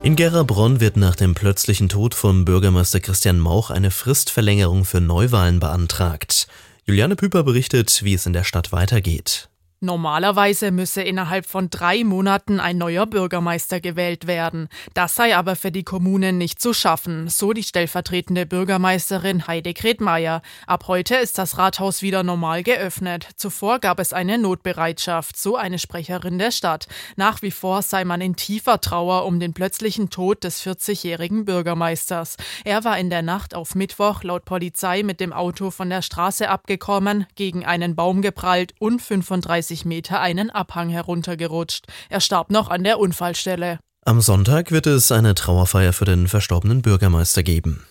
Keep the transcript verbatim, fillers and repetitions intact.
In Gerabronn wird nach dem plötzlichen Tod von Bürgermeister Christian Mauch eine Fristverlängerung für Neuwahlen beantragt. Juliane Püper berichtet, wie es in der Stadt weitergeht. Normalerweise müsse innerhalb von drei Monaten ein neuer Bürgermeister gewählt werden. Das sei aber für die Kommunen nicht zu schaffen, so die stellvertretende Bürgermeisterin Heide Kretmeier. Ab heute ist das Rathaus wieder normal geöffnet. Zuvor gab es eine Notbereitschaft, so eine Sprecherin der Stadt. Nach wie vor sei man in tiefer Trauer um den plötzlichen Tod des vierzigjährigen Bürgermeisters. Er war in der Nacht auf Mittwoch laut Polizei mit dem Auto von der Straße abgekommen, gegen einen Baum geprallt und fünfunddreißig Meter einen Abhang heruntergerutscht. Er starb noch an der Unfallstelle. Am Sonntag wird es eine Trauerfeier für den verstorbenen Bürgermeister geben.